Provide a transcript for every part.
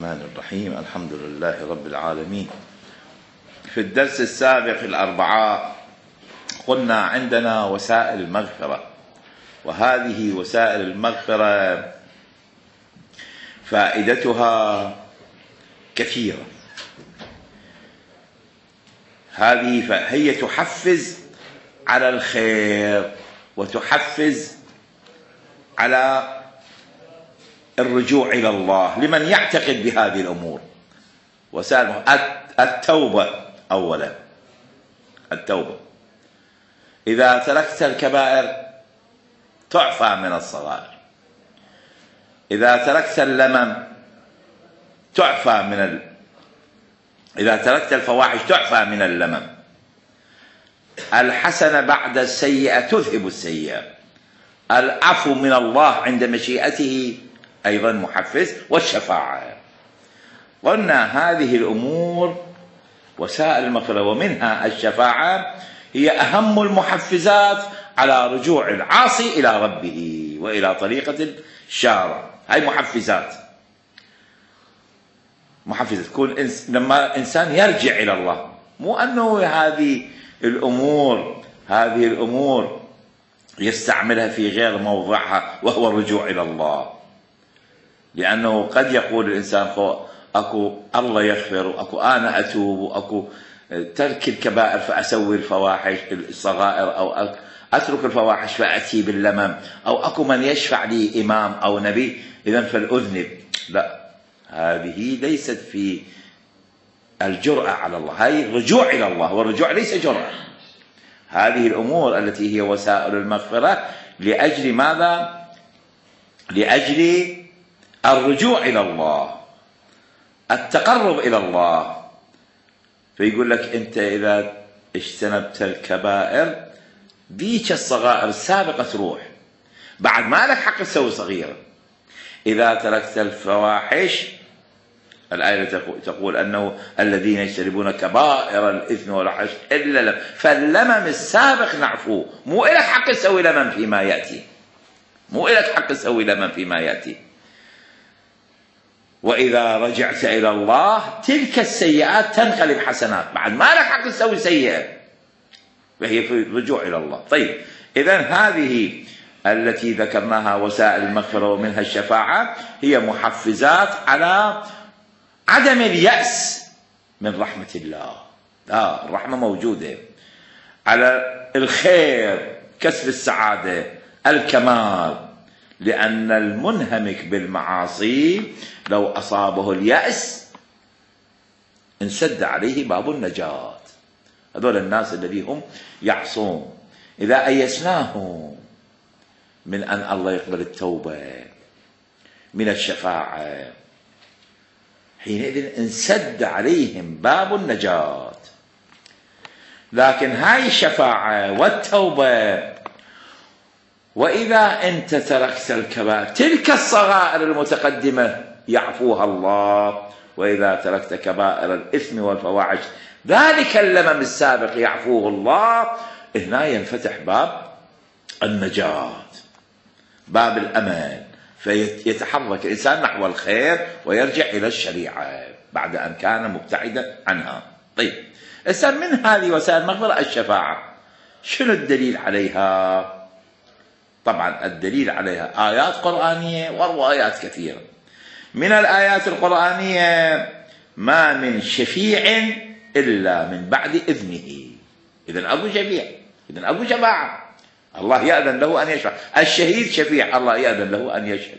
الرحمن الرحيم. الحمد لله رب العالمين. في الدرس السابق الأربعاء قلنا عندنا وسائل المغفرة، وهذه وسائل المغفرة فائدتها كثيرة. هي تحفز على الخير وتحفز على الرجوع إلى الله لمن يعتقد بهذه الأمور. وسائل التوبة أولا، التوبة. إذا تركت الكبائر تعفى من الصغائر، إذا تركت اللمم تعفى إذا تركت الفواحش تعفى من اللمم. الحسنة بعد السيئة تذهب السيئة. العفو من الله عند مشيئته أيضا محفز، والشفاعة. قلنا هذه الأمور وسائل المغفرة، ومنها الشفاعة هي أهم المحفزات على رجوع العاصي إلى ربه وإلى طريقة الشارع. هاي محفزات تكون لما إنسان يرجع إلى الله، مو أنه هذه الأمور يستعملها في غير موضعها وهو الرجوع إلى الله. لأنه قد يقول الإنسان أكو الله يغفر، وأكو أنا أتوب، وأكو ترك الكبائر فأسوي الفواحش الصغائر، أو أترك الفواحش فأتي باللمم، أو أكو من يشفع لي إمام أو نبي إذن فالأذنب. لا، هذه ليست في الجرأة على الله، هاي الرجوع إلى الله، والرجوع ليس جرأة. هذه الأمور التي هي وسائل المغفرة لأجل ماذا؟ لأجل الرجوع إلى الله، التقرب إلى الله. فيقول لك أنت إذا اجتنبت الكبائر ديك الصغائر السابقة تروح، بعد ما لك حق تسوي صغيرة. إذا تركت الفواحش، الآية تقول أنه الذين يجتنبون كبائر الإثم والفحش إلا اللمم، فاللمم السابق نعفوه. مو إلك حق تسوي لمم فيما يأتي، مو إلك حق تسوي لمم فيما يأتي. وإذا رجعت إلى الله تلك السيئات تنقلب حسنات، بعد ما لك حق تسوي سيئة، وهي في الرجوع إلى الله. طيب، إذن هذه التي ذكرناها وسائل المغفرة ومنها الشفاعة هي محفزات على عدم اليأس من رحمة الله. الرحمة موجودة، على الخير، كسب السعادة، الكمال. لأن المنهمك بالمعاصي لو أصابه اليأس انسد عليه باب النجاة. هذول الناس الذين هم يعصون، إذا أيسناهم من أن الله يقبل التوبة، من الشفاعة، حينئذ انسد عليهم باب النجاة. لكن هاي الشفاعة والتوبة، وإذا أنت تركت الكبائر تلك الصغائر المتقدمة يعفوها الله، وإذا تركت كبائر الإثم والفواحش ذلك اللمم السابق يعفوه الله. هنا ينفتح باب النجاة، باب الأمان، فيتحرك الإنسان نحو الخير ويرجع إلى الشريعة بعد أن كان مبتعدا عنها. طيب، الإنسان من هذه وسائل المغفرة الشفاعة. شنو الدليل عليها؟ طبعا الدليل عليها آيات قرآنية وروايات كثيرة. من الآيات القرآنية: ما من شفيع إلا من بعد إذنه. إذن أبو شفيع، إذن أبو شفاعة، الله يأذن له أن يشفع. الشهيد شفيع، الله يأذن له أن يشهد.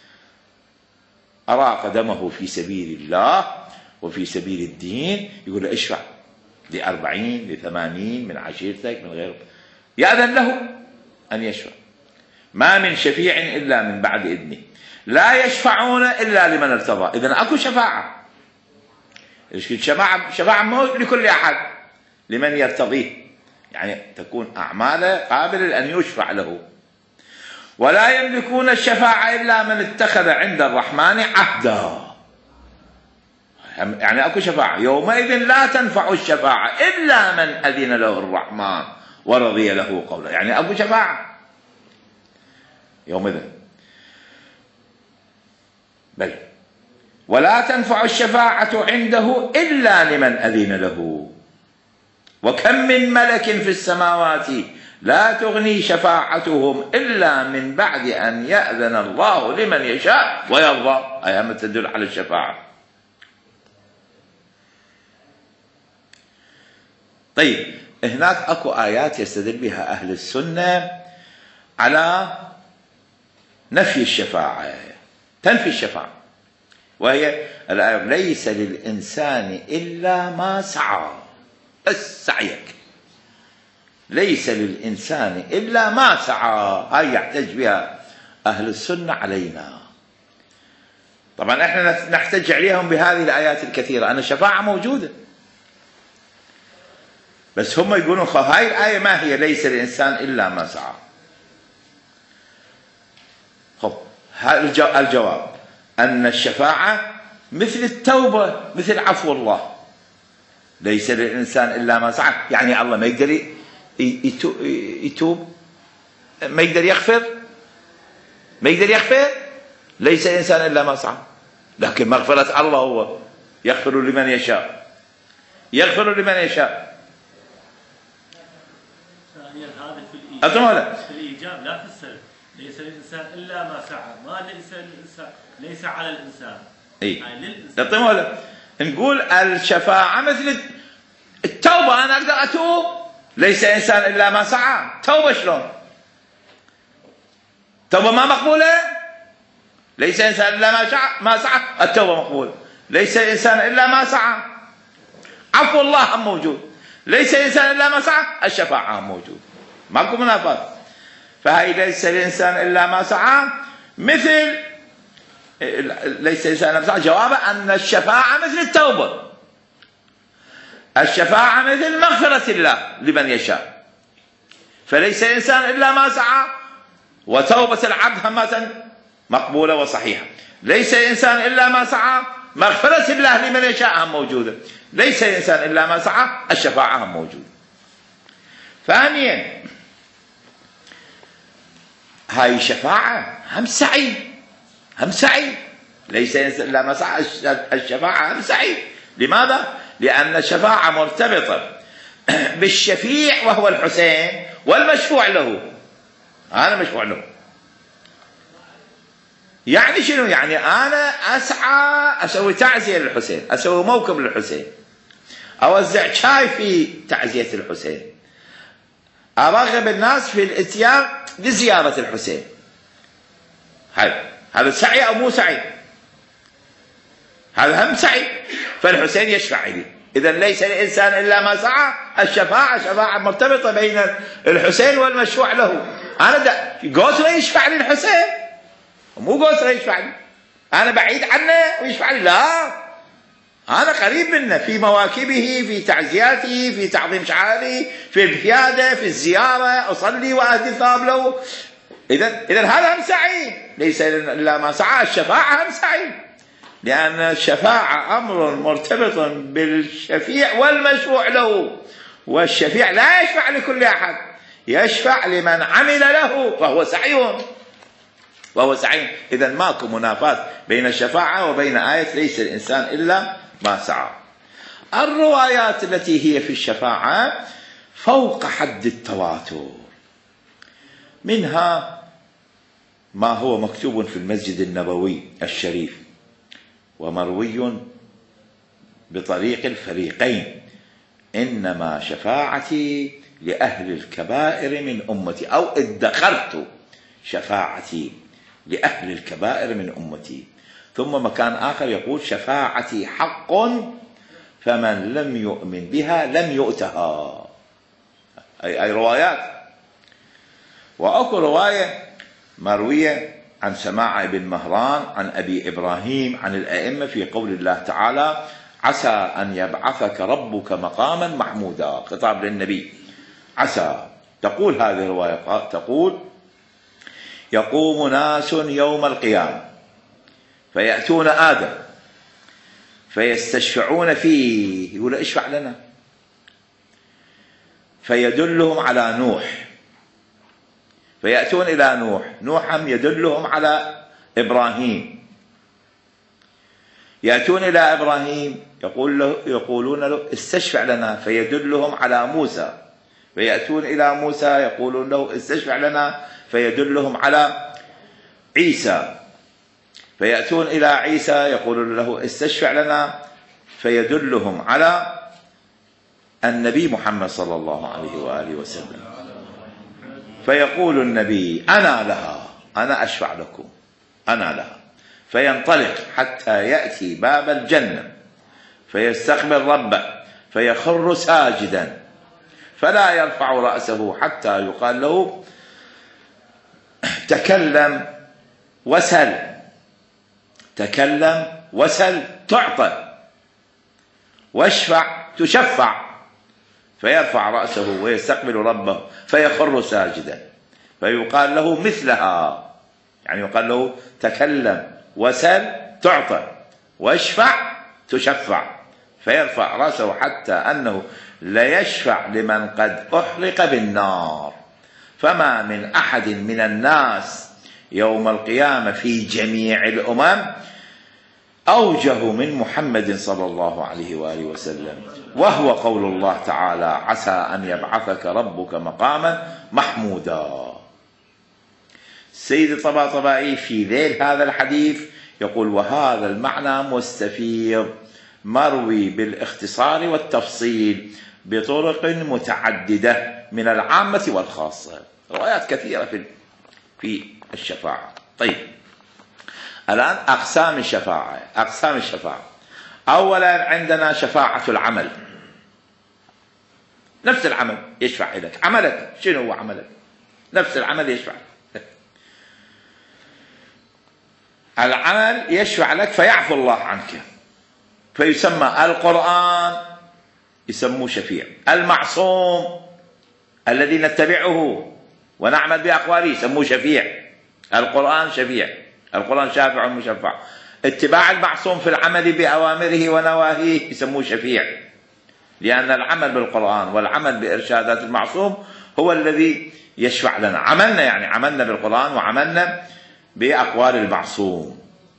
أراق دمه في سبيل الله وفي سبيل الدين، يقول له اشفع ل40 ل80 من عشيرتك من غيره، يأذن له أن يشفع. ما من شفيع إلا من بعد إذنه، لا يشفعون إلا لمن ارتضى. إذن أكو شفاعة. شفاعة مو لكل أحد، لمن يرتضيه، يعني تكون أعماله قابلة أن يشفع له. ولا يملكون الشفاعة إلا من اتخذ عند الرحمن عهدا. يعني أكو شفاعة، يومئذ لا تنفع الشفاعة إلا من أذن له الرحمن ورضي له قولا. يعني أكو شفاعة يومئذ. بل ولا تنفع الشفاعة عنده إلا لمن أذن له، وكم من ملك في السماوات لا تغني شفاعتهم إلا من بعد أن يأذن الله لمن يشاء ويرضى. أيام تدل على الشفاعة. طيب، هناك أكو آيات يستدل بها أهل السنة على نفي الشفاعة، تنفي الشفاعة، وهي الآية: ليس للإنسان إلا ما سعى. بس سعيك، ليس للإنسان إلا ما سعى، هاي يحتج بها أهل السنة علينا. طبعا احنا نحتج عليهم بهذه الآيات الكثيرة أن الشفاعة موجودة، بس هم يقولون هاي الآية ما هي ليس للإنسان إلا ما سعى. الجواب أن الشفاعة مثل التوبة، مثل عفو الله. ليس للإنسان إلا ما سعى، يعني الله ما يقدر يتوب، ما يقدر يغفر، ما يقدر يغفر. ليس الإنسان إلا ما سعى، لكن مغفرة الله هو يغفر لمن يشاء، يغفر لمن يشاء. ثانيا هذا في الإيجاب لا في السلب. ليس للإنسان إلا ما سعى، ما ليس على الإنسان. يعني نقول الشفاعة مثل التوبة، أنا أقدر أتوب. ليس إنسان إلا ما سعى، توبة شلون؟ توبة ما مقبولة. ليس إنسان إلا ما سعى، التوبة مقبولة. ليس إنسان إلا ما سعى، عفو الله موجود. ليس إنسان إلا ما سعى، الشفاعة موجود، ماكو منافاة. فهي ليس الإنسان إلا ما سعى مثل ليس الإنسان إلا ما سعى. جوابه أن الشفاعة مثل التوبة، الشفاعة مثل مغفرة الله لمن يشاء. فليس الإنسان إلا ما سعى، وتوبة العبد همة مقبولة وصحيحة. ليس الإنسان إلا ما سعى، مغفرة الله لمن يشاء موجودة. ليس الإنسان إلا ما سعى، الشفاعة موجودة. ثانيا، هاي الشفاعة هم سعي، هم سعي. ليس الإنسان إلا ما سعى، الشفاعة هم سعي. لماذا؟ لأن الشفاعة مرتبطة بالشفيع وهو الحسين، والمشفوع له. أنا مشفوع له، يعني شنو؟ يعني أنا أسعى أسوي تعزية للحسين، أسوي موكب للحسين، أوزع شاي في تعزية الحسين، أرغب الناس في الاتيان لزيارة الحسين. هذا سعي أو مو سعي؟ هذا هم سعي. فالحسين يشفع لي. إذا ليس الإنسان إلا ما سعى، الشفاعة شفاعة مرتبطة بين الحسين والمشفوع له. أنا قوسرة يشفع لي الحسين، مو قوسرة يشفع لي، أنا بعيد عنه ويشفع لي، لا، أنا قريب منه في مواكبه، في تعزياته، في تعظيم شعائره، في البيادة، في الزيارة، أصلي وأهدي ثواب له. إذا هذا هم سعي. ليس إلا ما سعى، الشفاعة هم سعي، لأن الشفاعة أمر مرتبط بالشفيع والمشفوع له، والشفيع لا يشفع لكل أحد، يشفع لمن عمل له، فهو سعي، وهو سعي. إذا ماكو منافاة بين الشفاعة وبين آية ليس الإنسان إلا ما سعى. الروايات التي هي في الشفاعة فوق حد التواتر، منها ما هو مكتوب في المسجد النبوي الشريف ومروي بطريق الفريقين: إنما شفاعتي لأهل الكبائر من أمتي، أو ادخرت شفاعتي لأهل الكبائر من أمتي. ثم مكان آخر يقول: شفاعتي حق فمن لم يؤمن بها لم يؤتها. أي روايات. وأكو رواية مروية عن سماع بن مهران عن أبي إبراهيم عن الأئمة في قول الله تعالى: عسى أن يبعثك ربك مقاما محمودا، خطاب للنبي. عسى. تقول هذه الرواية، تقول: يقوم ناس يوم القيامة فيأتون آدم فيستشفعون فيه، يقول: اشفع لنا. فيدلهم على نوح، فيأتون إلى نوح، نوح يدلهم على إبراهيم، يأتون إلى إبراهيم يقولون له استشفع لنا فيدلهم على موسى، فيأتون إلى موسى يقولون له استشفع لنا فيدلهم على عيسى، فيأتون إلى عيسى يقولون له استشفع لنا فيدلهم على النبي محمد صلى الله عليه وآله وسلم. فيقول النبي أنا لها، أنا أشفع لكم، أنا لها. فينطلق حتى يأتي باب الجنة فيستقبل ربه فيخر ساجدا فلا يرفع رأسه حتى يقال له تكلم وسل، تكلم وسل تعطى، واشفع تشفع. فيرفع رأسه ويستقبل ربه فيخر ساجدا فيقال له مثلها، يعني يقال له تكلم وسل تعطى واشفع تشفع. فيرفع رأسه حتى أنه لا يشفع لمن قد أحرق بالنار. فما من أحد من الناس يوم القيامة في جميع الأمم أوجه من محمد صلى الله عليه وآله وسلم، وهو قول الله تعالى عسى أن يبعثك ربك مقاما محمودا. السيد الطباطبائي في ذيل هذا الحديث يقول وهذا المعنى مستفيض مروي بالاختصار والتفصيل بطرق متعددة من العامة والخاصة، روايات كثيرة في الشفاعة. طيب الآن أقسام الشفاعة. أقسام الشفاعة: أولا عندنا شفاعة العمل، نفس العمل يشفع لك، عملك شنو هو عملك؟ نفس العمل يشفع لك. العمل يشفع لك فيعفو الله عنك، فيسمى القرآن يسموه شفيع، المعصوم الذي نتبعه ونعمل بأقواله يسموه شفيع. القرآن شفيع، القرآن شافع مشفع. اتباع المعصوم في العمل بأوامره ونواهيه يسموه شفيع، لأن العمل بالقرآن والعمل بإرشادات المعصوم هو الذي يشفع لنا. عملنا يعني عملنا بالقرآن وعملنا بأقوال المعصوم.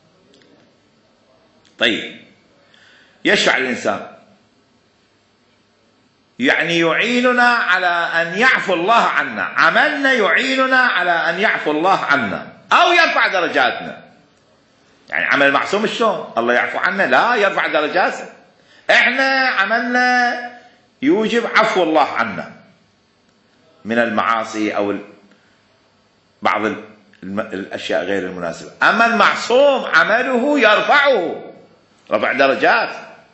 طيب يشفع الإنسان يعني يعيننا على أن يعفو الله عنا، عملنا يعيننا على أن يعفو الله عنا أو يرفع درجاتنا. يعني عمل المعصوم شلون الله يعفو عنا؟ لا، يرفع درجاتنا. احنا عملنا يوجب عفو الله عنا من المعاصي أو بعض الأشياء غير المناسبة. أما المعصوم عمله يرفعه، رفع درجات.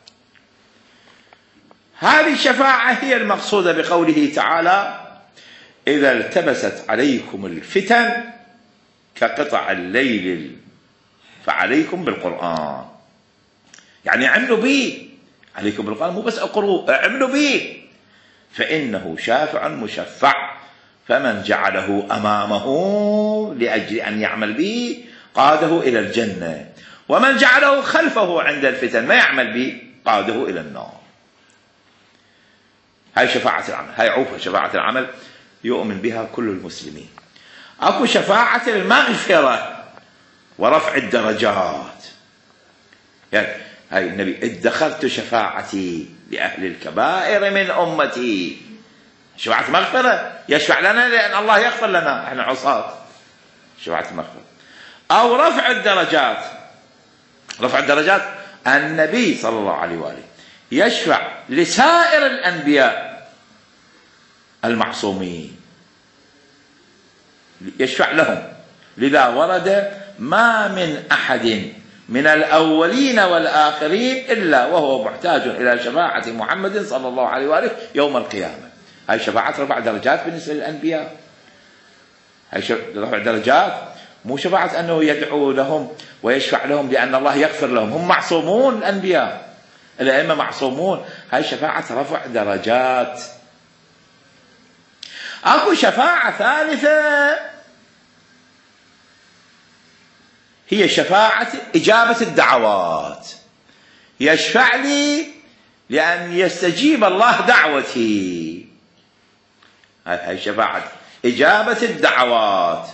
هذه الشفاعة هي المقصودة بقوله تعالى إذا التبست عليكم الفتن كقطع الليل فعليكم بالقرآن. يعني اعملوا به، عليكم بالقرآن، مو بس اقروا، اعملوا به، فإنه شافع مشفع. فمن جعله أمامه لأجل أن يعمل به قاده إلى الجنة، ومن جعله خلفه عند الفتن ما يعمل به قاده إلى النار. هاي شفاعة العمل، هاي عوفة شفاعة العمل يؤمن بها كل المسلمين. أكو شفاعة المغفرة ورفع الدرجات، يعني هاي النبي ادخرت شفاعتي لأهل الكبائر من أمتي. شفاعة مغفرة يشفع لنا لأن الله يغفر لنا، احنا عصاة. شفاعة المغفرة أو رفع الدرجات. رفع الدرجات النبي صلى الله عليه وآله يشفع لسائر الأنبياء المعصومين، يشفع لهم. لذا ورد ما من أحد من الأولين والآخرين إلا وهو محتاج إلى شفاعة محمد صلى الله عليه وآله يوم القيامة. هاي شفاعة رفع درجات بالنسبة للأنبياء. هاي رفع درجات، مو شفاعة أنه يدعو لهم ويشفع لهم لأن الله يغفر لهم، هم معصومون الأنبياء، الأئمة معصومون. هاي شفاعة رفع درجات. أكو شفاعة ثالثة هي شفاعة إجابة الدعوات. يشفع لي لأن يستجيب الله دعوتي. هاي شفاعة إجابة الدعوات.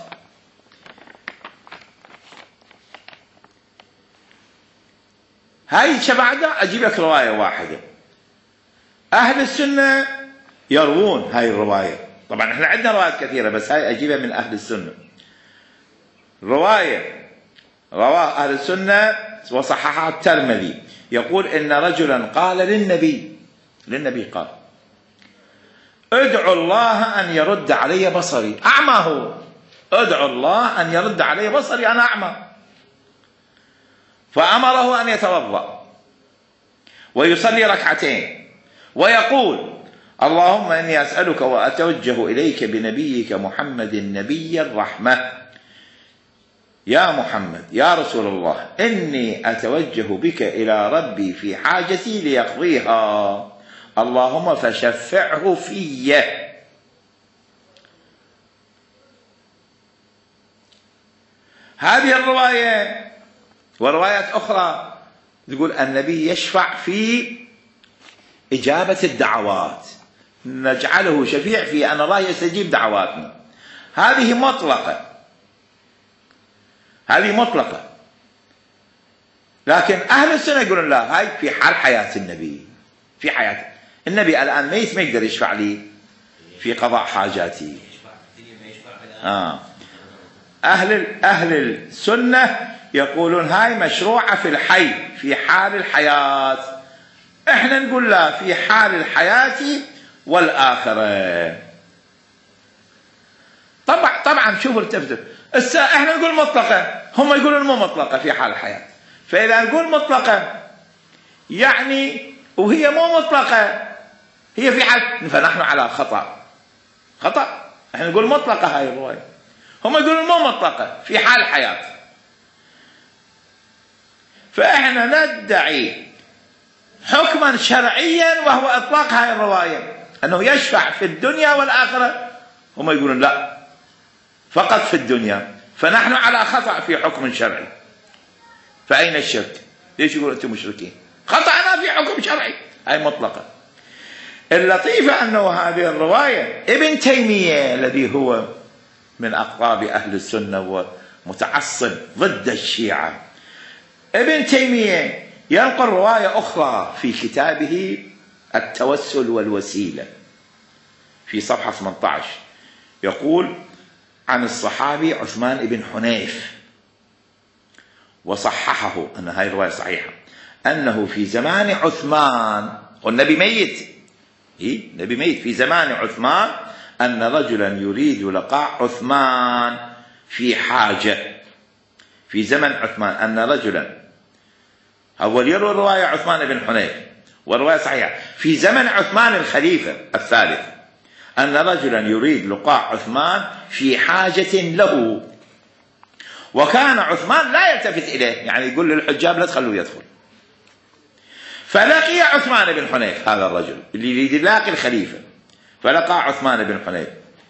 هاي الشفاعة أجيب لك رواية واحدة. أهل السنة يروون هاي الرواية، طبعا احنا عندنا روايات كثيرة بس هاي أجيبها من أهل السنة. رواية رواه أهل السنة وصححها الترمذي، يقول إن رجلا قال للنبي قال: ادعو الله أن يرد علي بصري. أعمى هو، ادعو الله أن يرد علي بصري، أنا أعمى. فأمره أن يتوضأ ويصلي ركعتين ويقول: اللهم إني أسألك وأتوجه إليك بنبيك محمد نبي الرحمة، يا محمد يا رسول الله، إني أتوجه بك إلى ربي في حاجتي ليقضيها، اللهم فشفعه في. هذه الرواية وروايات أخرى تقول النبي يشفع في إجابة الدعوات، نجعله شفيع في أن الله يستجيب دعواتنا. هذه مطلقة، هذه مطلقة. لكن أهل السنة يقولون لا، هاي في حال حياة النبي، في حياته النبي الآن ميت، ما يقدر يشفع لي في قضاء حاجاتي. أهل السنة يقولون هاي مشروعة في الحي، في حال الحياة. احنا نقول لا، في حال الحياة والآخرة. طبعا شوفوا التفتر، احنا نقول مطلقة، هم يقولون مو مطلقة في حال الحياة. فإذا نقول مطلقة يعني وهي مو مطلقة، هي في حال، فنحن على خطأ. احنا نقول مطلقة هاي الرواية، هم يقولون مو مطلقة في حال الحياة. فإحنا ندعي حكما شرعيا وهو إطلاق هاي الرواية، أنه يشفع في الدنيا والآخرة. هم يقولون لا، فقط في الدنيا. فنحن على خطأ في حكم شرعي. فأين الشرك؟ ليش يقولون أنتم مشركين؟ خطأنا في حكم شرعي، هاي مطلقة. اللطيفة أنه هذه الرواية ابن تيمية الذي هو من أقطاب أهل السنة ومتعصب ضد الشيعة، ابن تيمية ينقل رواية أخرى في كتابه التوسل والوسيلة في صفحة 18، يقول عن الصحابي عثمان بن حنيف وصححه أن هاي الرواية صحيحة، أنه في زمان عثمان، والنبي ميت، النبي ميت في زمان عثمان، أن رجلا يريد لقاء عثمان في حاجة. في زمن عثمان أن رجلا، أول يروي الرواية عثمان بن حنيف والرواية صحيحة، في زمن عثمان الخليفة الثالث أن رجلا يريد لقاء عثمان في حاجة له، وكان عثمان لا يلتفت إليه، يعني يقول للحجاب لا تخلوه يدخل. فلقي عثمان بن حنيف هذا الرجل اللي يريد يلاقي الخليفة، فلقى عثمان بن حنيف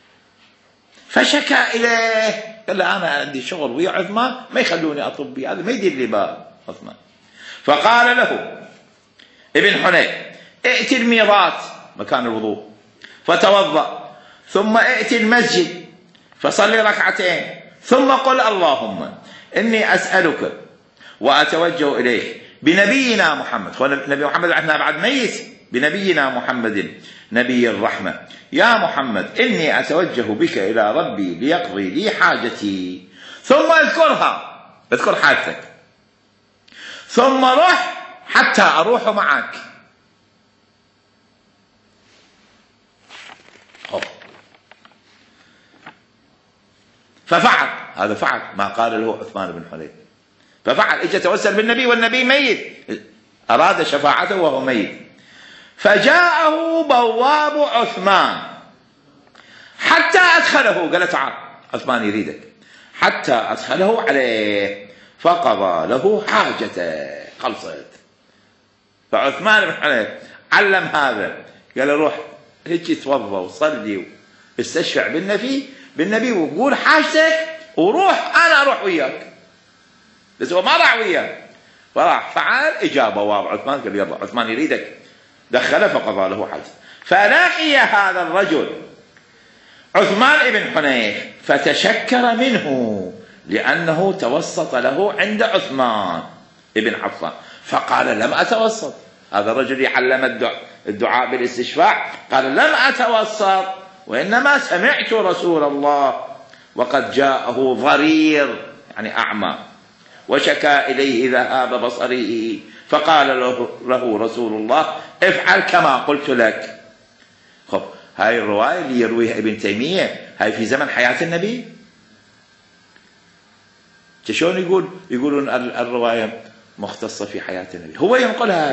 فشكى إليه، قال له أنا عندي شغل ويا عثمان ما يخلوني أطب بي، هذا ما يدير لي بال عثمان. فقال له ابن حنيف: ائت الميضات مكان الوضوء فتوضأ، ثم ائت المسجد فصلي ركعتين، ثم قل اللهم إني أسألك وأتوجه إليك بنبينا محمد، نبي محمد عندنا بعد ميت، بنبينا محمد نبي الرحمة، يا محمد إني أتوجه بك إلى ربي ليقضي لي حاجتي، ثم اذكر حاجتك، ثم روح حتى أروح معك. ففعل، هذا فعل ما قال له عثمان بن حنيف، ففعل، اجى توسل بالنبي والنبي ميت، أراد شفاعته وهو ميت. فجاءه بواب عثمان حتى أدخله، قال تعال عثمان يريدك، حتى أدخله عليه فقضى له حاجته، خلصت. فعثمان بن حنيف علم هذا، قال له روح هيك توضى وصلي واستشفع بالنبي وقول حاجتك وروح، أنا أروح وياك. بس هو ما راح وياه، فراح فعل، إجا بواب عثمان، قال يلا عثمان يريدك، دخله فقضى له حاجته. فلقي هذا الرجل عثمان بن حنيف فتشكر منه لأنه توسط له عند عثمان بن عفان، فقال لم أتوسط. هذا الرجل يعلم الدعاء بالاستشفاع، قال لم أتوسط وإنما سمعت رسول الله وقد جاءه ضرير يعني أعمى وشكى إليه ذهاب بصره، فقال له رسول الله افعل كما قلت لك. خب هاي الرواية اللي يرويها ابن تيمية هاي في زمن حياة النبي. شلون يقولون الرواية مختصة في حياة النبي؟ هو ينقلها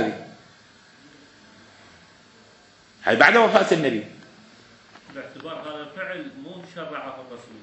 هاي بعد وفاة النبي، باعتبار هذا الفعل مو شرعه الرسول،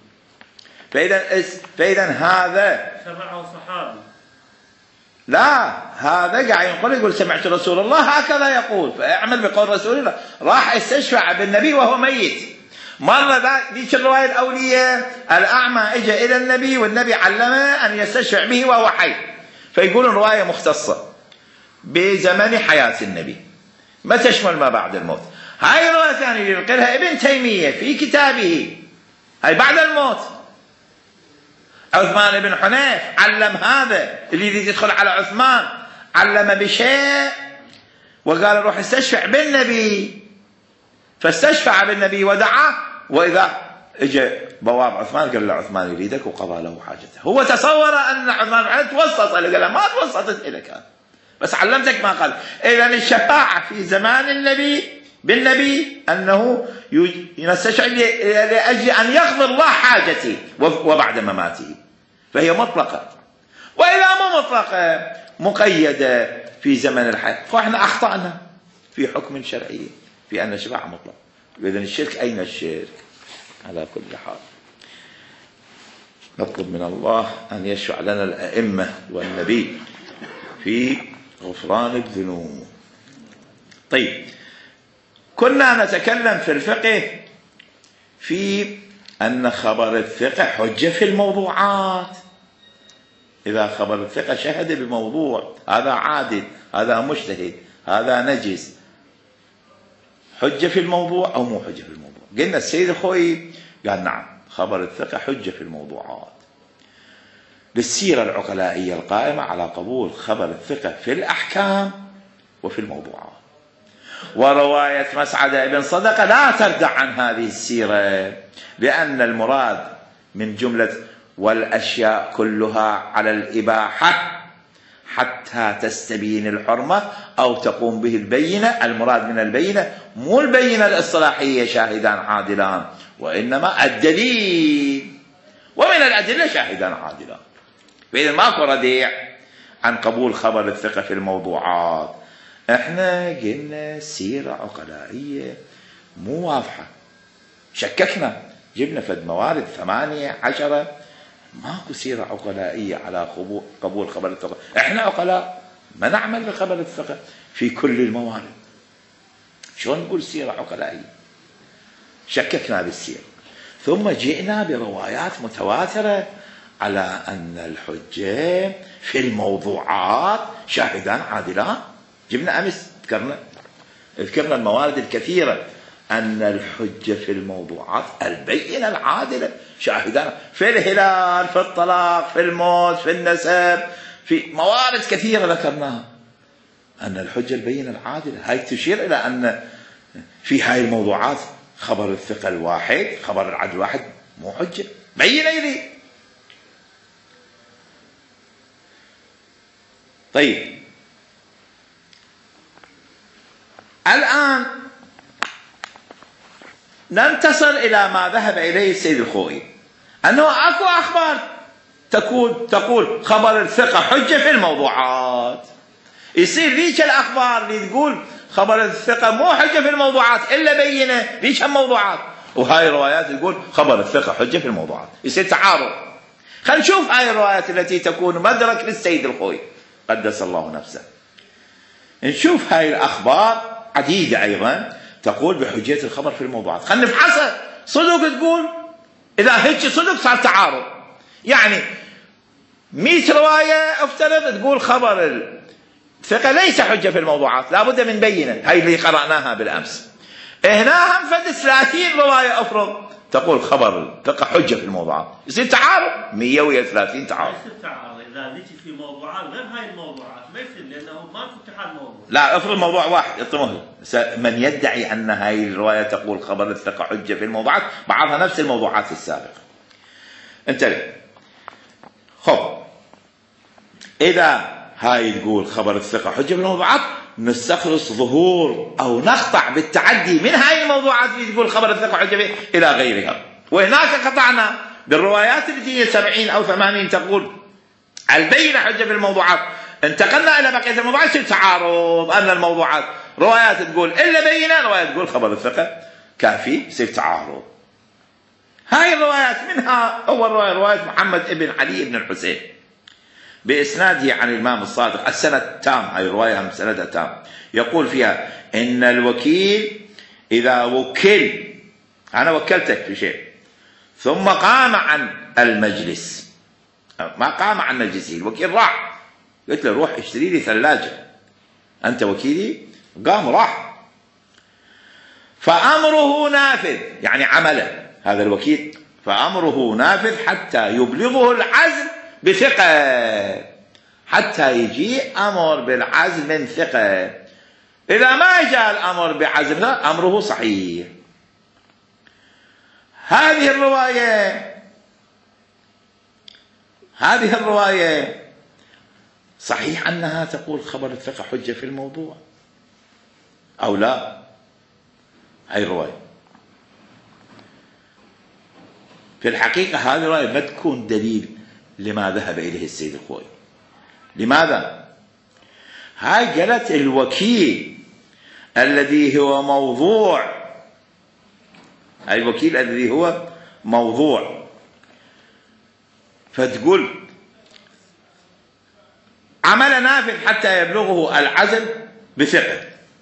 فإذا هذا شرعه صحابي. لا، هذا قاعد يقول سمعت رسول الله هكذا يقول فاعمل بقول رسول الله. راح استشفع بالنبي وهو ميت. مرة ذيك الرواية الأولية الأعمى اجى إلى النبي والنبي علمه أن يستشفع به وهو حي، فيقولون رواية مختصة بزمن حياة النبي ما تشمل ما بعد الموت. هاي الرواية الثانية ينقلها ابن تيمية في كتابه هاي بعد الموت. عثمان بن حنيف علم هذا اللي يريد يدخل على عثمان، علم بشيء وقال روح استشفع بالنبي، فاستشفع بالنبي ودعاه، وإذا اجى بواب عثمان قال له عثمان يريدك وقضى له حاجته. هو تصور أن عثمان بن حنيف توسط، قال له ما توسطت لك بس علمتك ما قال. إذا الشفاعة في زمان النبي بالنبي أنه يستشفع لأجل أن يقضي الله حاجتي وبعد مماته، فهي مطلقة. وإذا مو مطلقة مقيدة في زمن الحياة، فإحنا أخطأنا في حكم شرعي في أن الشفاعة مطلقة. إذن الشرك أين الشرك؟ على كل حال نطلب من الله أن يشفع لنا الأئمة والنبي في غفران الذنوب. طيب، كنا نتكلم في الفقه في أن خبر الثقة حجة في الموضوعات. إذا خبر الثقة شهد بموضوع هذا عادل، هذا مجتهد، هذا نجس، حجة في الموضوع أو مو حجة في الموضوع؟ قلنا السيد الخوئي قال نعم خبر الثقة حجة في الموضوعات للسيرة العقلائية القائمة على قبول خبر الثقة في الأحكام وفي الموضوعات. ورواية مسعد بن صدقة لا تردع عن هذه السيرة، لأن المراد من جملة والأشياء كلها على الإباحة حتى تستبين الحرمة أو تقوم به البينة. المراد من البينة مو البينة الاصطلاحية شاهدان عادلان، وإنما الدليل، ومن الأدلة شاهدان عادلان. فإذا ماكو رديع عن قبول خبر الثقة في الموضوعات. احنا قلنا سيرة عقلائية مو واضحة، شككنا، جبنا فد موارد 18، ماكو سيرة عقلائية على قبول خبر الثقة. احنا عقلاء ما نعمل بخبر الثقة في كل الموارد، شلون نقول سيرة عقلائية؟ شككنا بالسيرة، ثم جئنا بروايات متواترة على أن الحجة في الموضوعات شاهدان عادلان. جبنا أمس ذكرنا الموارد الكثيرة أن الحجة في الموضوعات البينة العادلة شاهدان في الهلال، في الطلاق، في الموت، في النسب، في موارد كثيرة ذكرناها أن الحجة البينة العادلة. هاي تشير إلى أن في هاي الموضوعات خبر الثقة الواحد، خبر العدل الواحد مو حجة بينة يريد. طيب، الآن ننتصل إلى ما ذهب إليه السيد الخوئي، أنه أكو أخبار تقول خبر الثقة حجة في الموضوعات. يصير ذيك الأخبار اللي تقول خبر الثقة مو حجة في الموضوعات إلا بينة، ذيك الموضوعات، وهاي الروايات تقول خبر الثقة حجة في الموضوعات، يصير تعارض. خلينا نشوف هاي الروايات التي تكون مدرك للسيد الخوئي قدس الله نفسه. نشوف هاي الأخبار عديدة أيضا تقول بحجية الخبر في الموضوعات، خلينا نفحصها صدق تقول. إذا هيك صدق صار تعارض، يعني 100 رواية افترض تقول خبر الثقة ليس حجة في الموضوعات، لابد من بينة، هاي اللي قرأناها بالأمس. هنا هم فد 30 رواية أفرض تقول خبر الثقة حجة في الموضوعات، يصير تعارض 100 ويا 30 تعارض. ليس تعارض، اذا ذيك في موضوعات غير هاي الموضوعات ما يصير لانه ما في اتحاد موضوع. لا افرض موضوع واحد يطمه من يدعي ان هاي الروايه تقول خبر الثقه حجه في الموضوعات بعضها نفس الموضوعات السابقه. انتبه. خب اذا هاي تقول خبر الثقه حجه في الموضوعات نستخلص ظهور او نقطع بالتعدي من هاي الموضوعات اللي تقول خبر الثقه حجه فيه الى غيرها. وهناك قطعنا بالروايات التي هي 70 او 80 تقول البينه حجه في الموضوعات، انتقلنا الى بقيه الموضوعات يصير تعارض ان الموضوعات روايات تقول الا بينه، روايات تقول خبر الثقه كافي، يصير تعارض. هاي الروايات منها اول روايه محمد ابن علي بن الحسين باسناده عن الامام الصادق، السند تام، هاي الروايه هم سندها تام، يقول فيها ان الوكيل اذا وكل، انا وكلتك في شيء ثم قام عن المجلس، ما قام عن مجلسه، الوكيل راح، قلت له روح اشتري لي ثلاجه، انت وكيلي، قام راح، فامره نافذ، يعني عمله هذا الوكيل، فامره نافذ حتى يبلغه العزل بثقه، حتى يجي امر بالعزل من ثقه. اذا ما جاء الامر بعزل امره صحيح. هذه الرواية صحيح أنها تقول خبر الثقة حجة في الموضوع أو لا؟ هاي الرواية في الحقيقة هذه الرواية ما تكون دليل لما ذهب إليه السيد الخوئي. لماذا؟ هاي قالت الوكيل الذي هو موضوع، هاي الوكيل الذي هو موضوع، فتقول عمل نافذ حتى يبلغه العزل بثقة،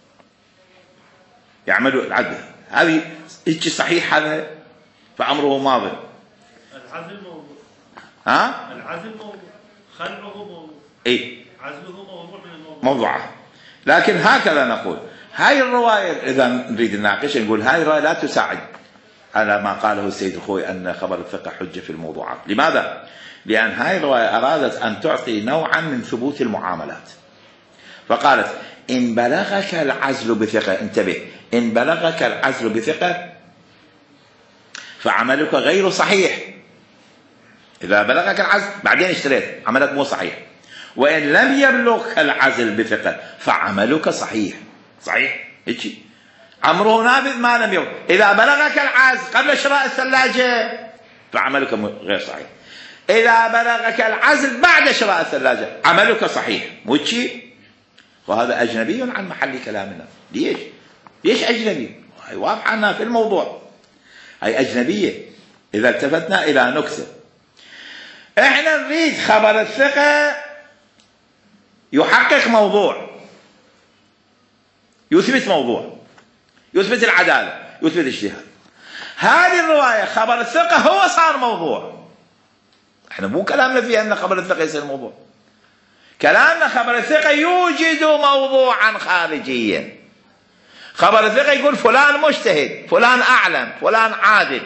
يعمل العدل، هذه هيك صحيح هذا، فأمره ماضي. العزل موضوع. العزل موضوع، خلعه موضوع. اي عزله موضوع من الموضوع. موضوعه. لكن هكذا نقول هاي الرواية إذا نريد نناقش نقول هاي الرواية لا تساعد على ما قاله السيد الخوئي أن خبر الثقة حجة في الموضوعات. لماذا؟ لأن هاي الرواية أرادت أن تعطي نوعا من ثبوت المعاملات، فقالت إن بلغك العزل بثقة، انتبه، إن بلغك العزل بثقة فعملك غير صحيح. إذا بلغك العزل بعدين اشتريت عملك مو صحيح، وإن لم يبلغك العزل بثقة فعملك صحيح. صحيح هيك أمره نافذ ما لم يبلغ. إذا بلغك العزل قبل شراء الثلاجة فعملك غير صحيح. إذا بلغك العزل بعد شراء الثلاجة عملك صحيح. مو هيك؟ وهذا أجنبي عن محل كلامنا. ليش أجنبي؟ هي واضحة أنها في الموضوع، هي أجنبية. إذا التفتنا إلى نكتة، إحنا نريد خبر الثقة يحقق موضوع، يثبت موضوع، يثبت العدالة، يثبت الاجتهاد. هذه الرواية خبر الثقة هو صار موضوع. احنا مو كلامنا فيها ان خبر الثقة يصير موضوع، كلامنا خبر الثقة يوجد موضوعا خارجيا. خبر الثقة يقول فلان مجتهد، فلان اعلم، فلان عادل،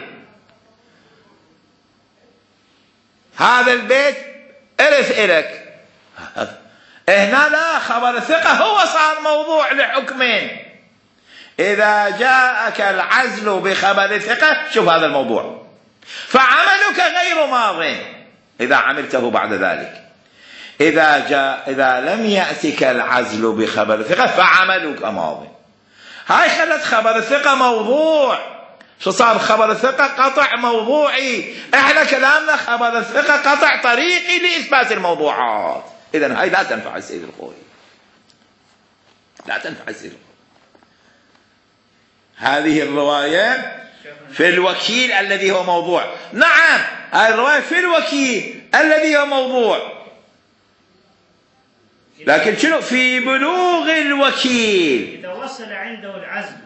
هذا البيت ارث الك. هنا لا، خبر الثقة هو صار موضوع لحكمين. إذا جاءك العزل بخبر الثقة شوف هذا الموضوع، فعملك غير ماض إذا عملته بعد ذلك. إذا لم يأتك العزل بخبر الثقة فعملك ماض. هاي خلت خبر الثقة موضوع. شو صار خبر الثقة؟ قطع موضوعي. احنا كلامنا خبر الثقة قطع طريقي لإثبات الموضوعات. إذن هاي لا تنفع السيد الخوئي، لا تنفع السيد الخوئي. هذه الرواية في الوكيل الذي هو موضوع. نعم هذه الرواية في الوكيل الذي هو موضوع، لكن شنو في بلوغ الوكيل. إذا وصل عنده العزل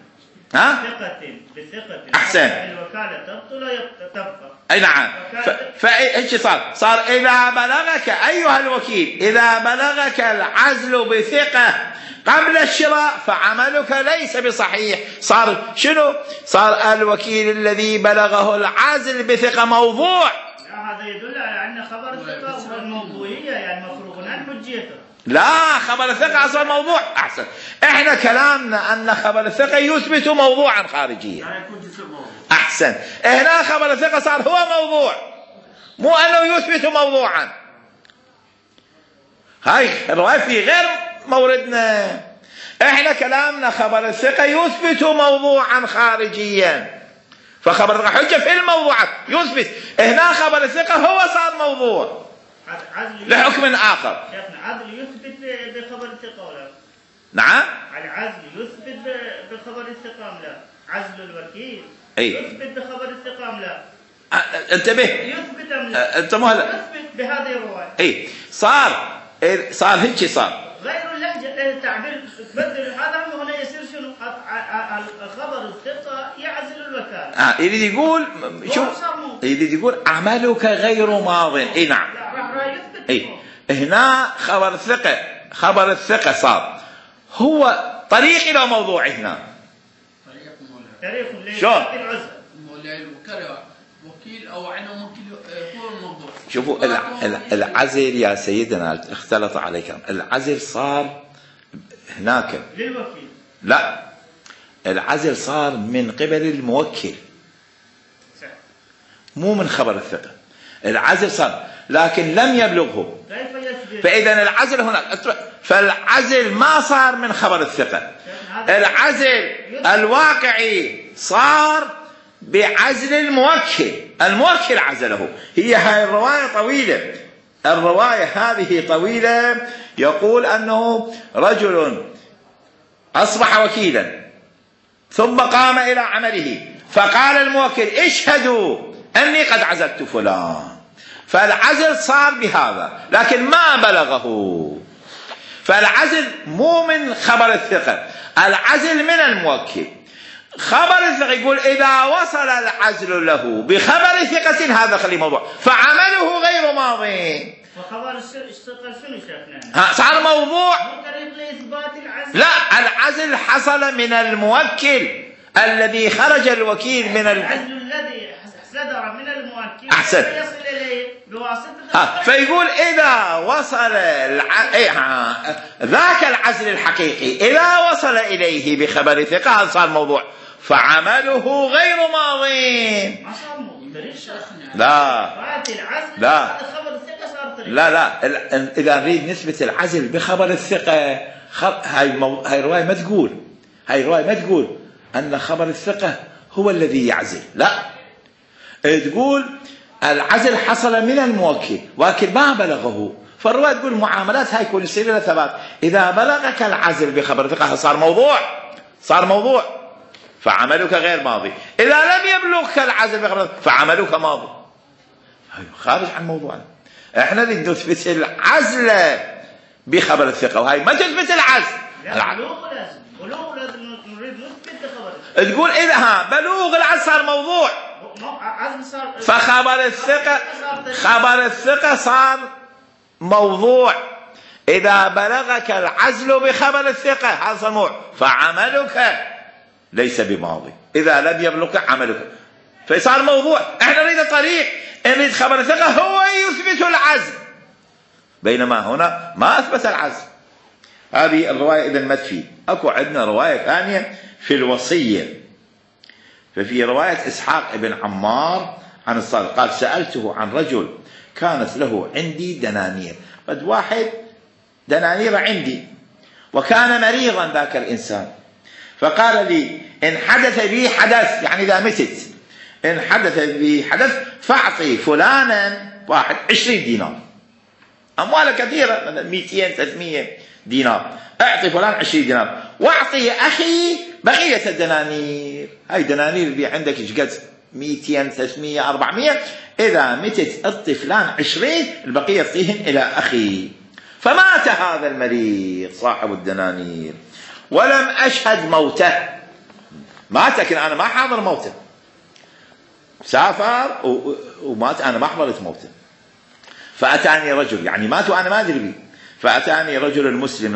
بثقة أحسن، الوكالة تبطل تبقى. أي نعم. فإيش صار إذا بلغك أيها الوكيل، إذا بلغك العزل بثقة قبل الشراء فعملك ليس بصحيح. صار شنو؟ صار الوكيل الذي بلغه العزل بثقة موضوع. لا، هذا يدل على أن خبر الثقة والموضوعية يعني مفروغ عن حجيته. لا، خبر الثقة أصلا موضوع. أحسن، إحنا كلامنا أن خبر الثقة يثبت موضوعا خارجيا. يعني يكون جزء موضوع. أحسن، هنا خبر الثقة صار هو موضوع، مو أنه يثبت موضوعا. هاي الرواية في غير موردنا. إحنا كلامنا خبر الثقة يثبت موضوعا خارجيا، فخبر الثقة حجة في الموضوعات يثبت. هنا خبر الثقة هو صار موضوع لحكم آخر. عزل يثبت بخبر الثقة ولا؟ نعم، العزل يثبت بخبر الثقة أم لا؟ عزل الوكيل يثبت بخبر الثقة أم لا؟ انتبه، يثبت أم لا؟ انت مو هلا يثبت بهذه الرواية. صار هيك صار غير اللهجة التعبير تبدل. هذا هنا يصير شنو؟ خبر الثقة يعزل الوكالة. يريد يقول شوف، يريد يقول عملك غير ماض. نعم، هنا خبر الثقة صار هو طريق إلى موضوع. هنا طريق شلون؟ وكيل أو عنه وكيل هو الموضوع. شوفوا العزل يا سيدنا اختلط عليكم. العزل صار هناك للوكيل، لا، العزل صار من قبل الموكل مو من خبر الثقة. العزل صار لكن لم يبلغه، فإذا العزل هناك. فالعزل ما صار من خبر الثقة، العزل الواقعي صار بعزل الموكل عزله. هاي الرواية طويلة، الرواية هذه طويلة. يقول أنه رجل أصبح وكيلا ثم قام إلى عمله فقال الموكل اشهدوا أني قد عزلت فلان، فالعزل صار بهذا لكن ما بلغه. فالعزل مو من خبر الثقة، العزل من الموكل. خبر الثقة يقول إذا وصل العزل له بخبر ثقة هذا خلي موضوع، فعمله غير ماض. وخبر الثقة شنو شفنا؟ صار موضوع. طريق لإثبات العزل. لا، العزل حصل من الموكل الذي خرج الوكيل من العزل الذي صدر من الموكل أحسن يصل إليه بواسطة. فيقول إذا وصل ذاك العزل الحقيقي إذا وصل إليه بخبر ثقة صار موضوع، فعمله غير ماض. لا إذا نريد نثبت العزل بخبر الثقة، هاي الرواية ما تقول، أن خبر الثقة هو الذي يعزل. لا، تقول العزل حصل من الموكل ولكن ما بلغه. فالرواية تقول المعاملات هاي يكون يصير لها ثبات. إذا بلغك العزل بخبر ثقة صار موضوع فعملك غير ماضي. إذا لم يبلغك العزل بخبر ثقة فعملك ماضي، خارج عن موضوعنا. احنا نريد نثبت العزل بخبر الثقة، وهي ما تثبت العزل. بلوغ لازم نريد نثبت بخبر. تقول إذا بلوغ العزل صار موضوع، فخبر الثقة صار موضوع. إذا بلغك العزل بخبر الثقة هذا صار موضوع، فعملك ليس بماضي. إذا لم يبلغك عملك فصار موضوع. احنا نريد طريق، نريد خبر الثقة هو يثبت العزل، بينما هنا ما أثبت العزل. هذه الرواية إذن ما تفيد. أكو عندنا رواية ثانية في الوصية. ففي رواية إسحاق بن عمار عن الصادق قال سألته عن رجل كانت له عندي دنانير، قد واحد دنانير عندي وكان مريضا ذاك الإنسان، فقال لي إن حدث بي حدث، يعني إذا متت إن حدث بي حدث فأعطي فلانا واحد 20 دينار، أمواله كثيرة 200 300 دينار، أعطي فلان 20 دينار وأعطي أخي بقية الدنانير. هاي دنانير اللي عندك قد 200 300 400، إذا متت أعطي فلان 20، البقية أعطيهن إلى أخي. فمات هذا المريض صاحب الدنانير ولم أشهد موته، مات لكن أنا ما حاضر موته، سافر ومات أنا ما حضرت موته. فأتاني رجل، يعني مات وأنا ما أدري به، فأتاني رجل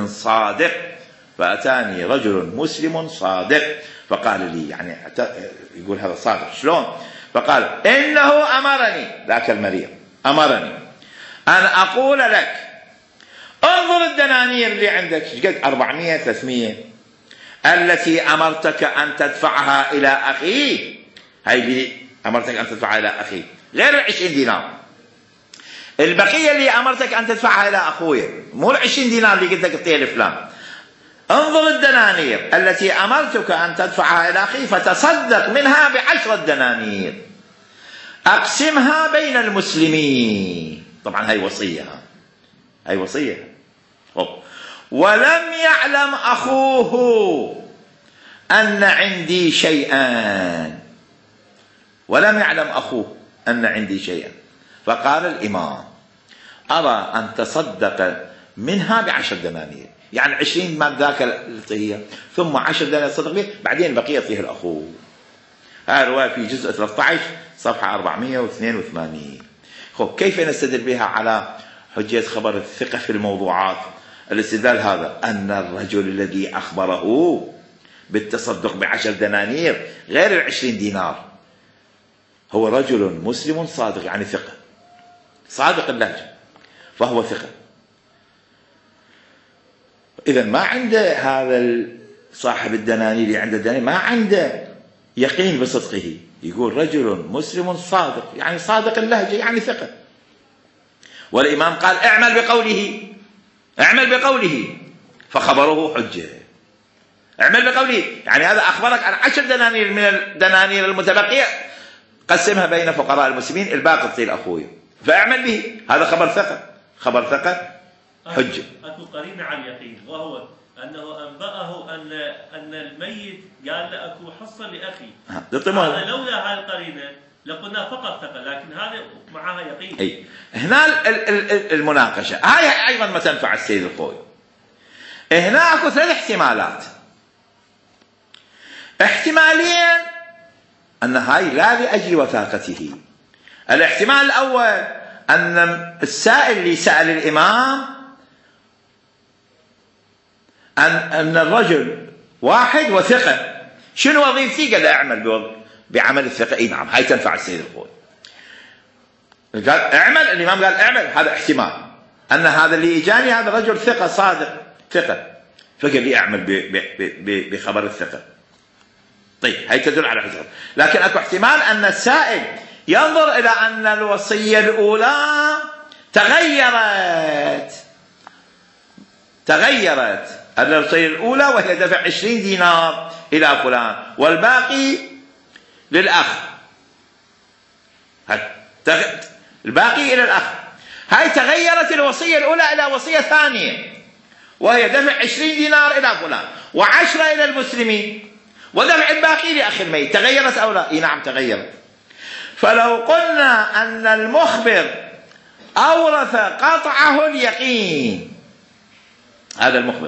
مسلم صادق فقال لي، يعني يقول هذا صادق شلون؟ فقال إنه أمرني ذاك المريض أمرني أن أقول لك انظر الدنانير اللي عندك قد 400 300 التي أمرتك أن تدفعها إلى أخيه، هاي اللي أمرتك أن تدفعها إلى أخيه غير 20 دينار. البقية اللي أمرتك أن تدفعها إلى أخويا، مو 20 دينار اللي قلت لك اعطيها لفلان. انظر الدنانير التي أمرتك أن تدفعها إلى أخي فتصدق منها ب10 دنانير أقسمها بين المسلمين. طبعا هاي وصية، هاي وصية. ولم يعلم أخوه أن عندي شيئا، ولم يعلم أخوه أن عندي شيئا. فقال الإمام أرى أن تصدق منها ب10 دنانير، يعني 20 مال ذاك الطهية ثم 10 دنانير تصدق به، بعدين بقية طيه الأخوه. هذا رواية في جزء 13 صفحة 482. كيف نستدل بها على حجية خبر الثقة في الموضوعات؟ الاستدلال هذا أن الرجل الذي أخبره بالتصدق ب10 دنانير غير 20 دينار هو رجل مسلم صادق، يعني ثقة، صادق اللهجة، فهو ثقة. إذا ما عنده هذا صاحب الدنانير اللي عنده الدنانير ما عنده يقين بصدقه، يقول رجل مسلم صادق، يعني صادق اللهجة، يعني ثقة. والإمام قال اعمل بقوله، اعمل بقوله، فخبره حجة. اعمل بقوله يعني هذا أخبرك عن 10 دنانير من الدنانير المتبقية قسمها بين فقراء المسلمين، الباقي اعطي لأخويا، فاعمل به. هذا خبر ثقة، خبر ثقة حجة. أكو قرينة على اليقين، وهو أنه أنبأه أن الميت قال له أكو حصة لأخي. هذا لولا هاي القرينة لقلنا فقط ثقة، لكن هذا معها يقين. أي هنا المناقشة هاي أيضا ما تنفع السيد الخوي. هنا أكو 3 احتمالات. احتمالين أن هاي لا لأجل وثاقته. الاحتمال الأول أن السائل اللي سأل الإمام أن الرجل واحد وثقة، شنو وظيفتي؟ قال اعمل بعمل الثقة. اي نعم، هاي تنفع السيد الخوي. قال اعمل، الإمام قال اعمل، هذا احتمال أن هذا اللي إجاني هذا رجل ثقة صادق ثقة، فقال لي اعمل بخبر الثقة. طيب هاي تدل على حساب. لكن اكو احتمال أن السائل ينظر إلى أن الوصية الأولى تغيرت الوصية الأولى وهي دفع 20 دينار إلى فلان والباقي للأخ، الباقي إلى الأخ. هاي تغيرت الوصية الأولى إلى وصية ثانية وهي دفع 20 دينار إلى فلان و10 إلى المسلمين ودفع الباقي لأخي الميت. تغيرت أو لا؟ نعم تغيرت. فلو قلنا أن المخبر أورث قطعه اليقين، هذا المخبر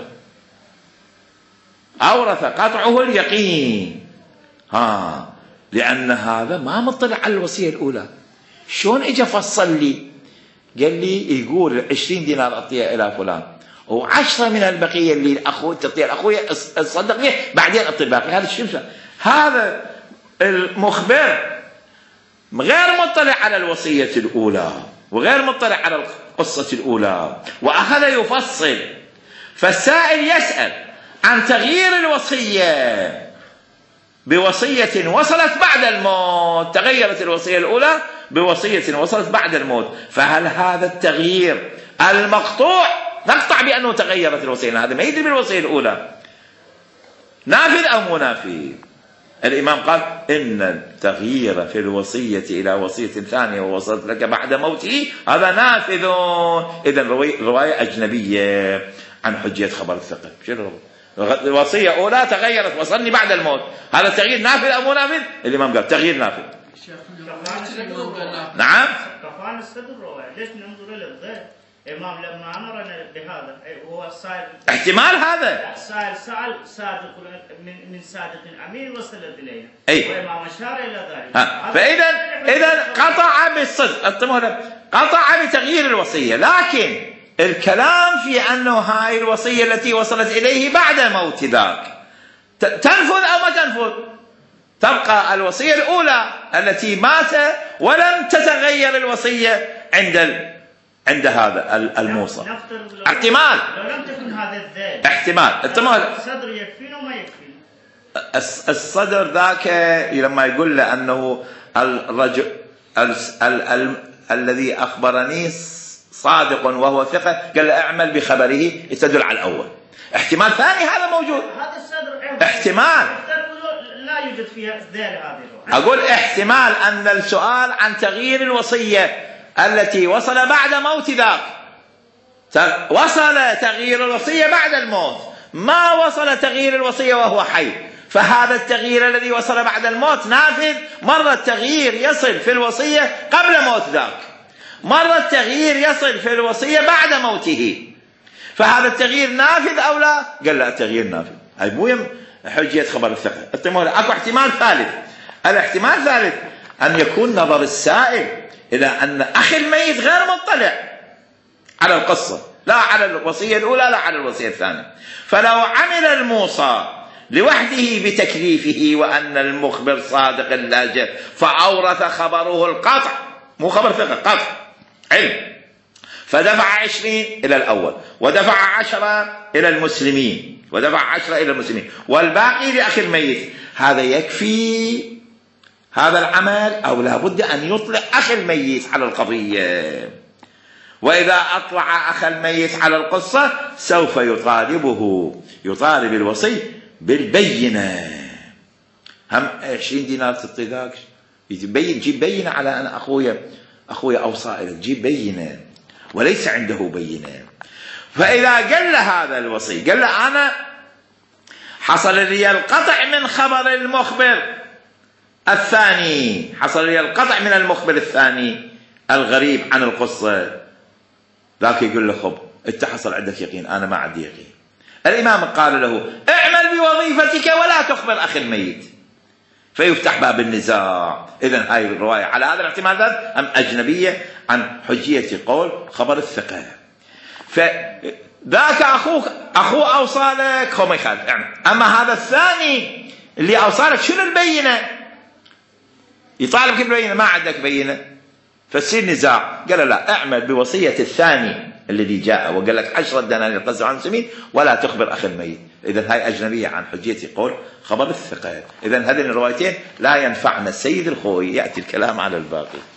أورث قطعه اليقين، لأن هذا ما مطلع على الوصية الأولى. شلون إجا فصل لي؟ قال لي يقول 20 دينار أعطيها إلى فلان و10 من البقية اللي تعطيها لأخويا تصدق به، بعدين أعطي الباقي. هذا الشمس، هذا المخبر غير مطلع على الوصية الأولى وغير مطلع على القصة الأولى، وأخذ يفصل. فالسائل يسأل عن تغيير الوصية بوصية وصلت بعد الموت، تغيرت الوصية الأولى بوصية وصلت بعد الموت، فهل هذا التغيير المقطوع نقطع بأنه تغيرت الوصية؟ هذا ما يدري بالوصية الأولى، نافذ أو مو نافذ؟ الإمام قال إن التغيير في الوصية إلى وصية ثانية ووصلت لك بعد موته هذا نافذ. إذن رواية أجنبية عن حجية خبر الثقة. الوصية أولى تغيرت وصلني بعد الموت، هذا التغيير نافذ أو مو نافذ؟ الإمام قال تغيير نافذ. نعم كفان الصدر. ليش ننظر إلى الغير؟ الإمام لما أمرنا بهذا هو السائل احتمال هذا السائل سأل صادق من صادق أمين وصلت إلينا، والإمام أشار إلى ذلك. فإذا قطع بالصدق، قطع بتغيير الوصية، لكن الكلام في أنه هاي الوصية التي وصلت إليه بعد موت ذاك تنفذ أو ما تنفذ؟ تبقى الوصية الأولى التي مات ولم تتغير الوصية عند هذا الموصى. احتمال لو لم تكن هذا الذال احتمال الصدر يكفينا وما يكفي. الصدر ذاك لما يقول له أنه الرجل الذي أخبرني صادق وهو ثقة، قال له اعمل بخبره، يستدل على الأول. احتمال ثاني هذا موجود، هذا الصدر احتمال لا يوجد فيها ذال. هذه أقول احتمال أن السؤال عن تغيير الوصية التي وصل بعد موت ذاك، وصل تغيير الوصية بعد الموت، ما وصل تغيير الوصية وهو حي، فهذا التغيير الذي وصل بعد الموت نافذ. مرة التغيير يصل في الوصية قبل موت ذاك، مرة التغيير يصل في الوصية بعد موته، فهذا التغيير نافذ أو لا؟ قال لا، التغيير نافذ. هاي مو حجية خبر الثقة. اكو احتمال ثالث. الاحتمال الثالث أن يكون نظر السائل إلى أن أخي الميت غير مطلع على القصة، لا على الوصية الأولى لا على الوصية الثانية، فلو عمل الموصى لوحده بتكليفه وأن المخبر صادق اللاجئ فأورث خبره القطع، مو خبر ثقة، قطع علم، فدفع 20 إلى الأول ودفع 10 إلى المسلمين والباقي لأخي الميت، هذا يكفي هذا العمل أو لا بد أن يطلع أخي الميت على القضية؟ وإذا أطلع أخي الميت على القصة سوف يطالب الوصي بالبينة. هم 20 دينار تعطي ذاك، جيب بينة على أن أخويا أوصى إليك، جيب بينة، وليس عنده بينة. فإذا قال له هذا الوصي، قال له أنا حصل لي القطع من خبر المخبر الثاني، حصل لي القطع من المخبر الثاني الغريب عن القصة، ذاك يقول له خب أنت حصل عندك يقين، أنا ما عندي يقين. الإمام قال له اعمل بوظيفتك ولا تخبر أخي الميت، فيفتح باب النزاع. إذن هاي الرواية على هذا الاحتمال أم أجنبية عن حجية قول خبر الثقة. فذاك أخوه أوصى لك، هو ما يخالف يعني. أما هذا الثاني اللي أوصى لك شنو البينة؟ يطالبك بالبينة، ما عندك بينة، فتصير نزاع. قال لا، اعمل بوصية الثاني الذي جاء وقال لك 10 دنانير قصد عن المسلمين ولا تخبر أخي الميت. إذن هاي أجنبية عن حجية قول خبر الثقة. إذن هذين الروايتين لا ينفعنا. السيد الخوي يأتي الكلام على الباقي.